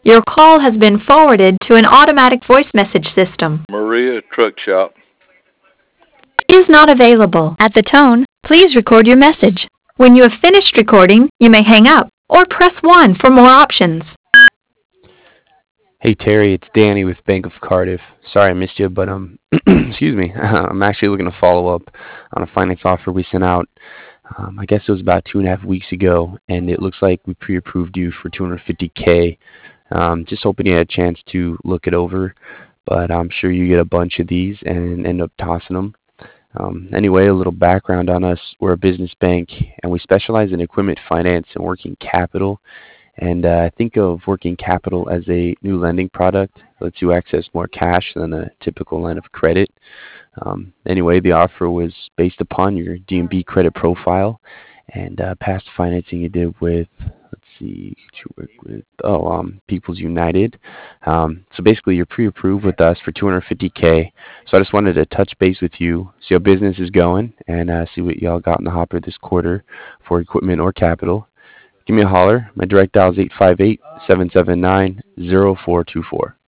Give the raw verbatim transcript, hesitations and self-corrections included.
Your call has been forwarded to an automatic voice message system. Maria Truck Shop. Is not available. At the tone, please record your message. When you have finished recording, you may hang up or press one for more options. Hey Terry, it's Danny with Bank of Cardiff. Sorry I missed you, but um, excuse me. I'm actually looking to follow up on a finance offer we sent out. Um, I guess it was about two and a half weeks ago, and it looks like we pre-approved you for two hundred fifty k. Um, just hoping you had a chance to look it over, but I'm sure you get a bunch of these and end up tossing them. Um, anyway, a little background on us. We're a business bank, and we specialize in equipment finance and working capital. And uh, think of working capital as a new lending product that lets you access more cash than a typical line of credit. Um, anyway, the offer was based upon your D and B credit profile and uh, past financing you did with, let's see, you work with, oh, um, People's United. Um, so basically, you're pre-approved with us for two hundred fifty k. So I just wanted to touch base with you, see how business is going, and uh, see what y'all got in the hopper this quarter for equipment or capital. Give me a holler. My direct dial is eight five eight, seven seven nine, zero four two four.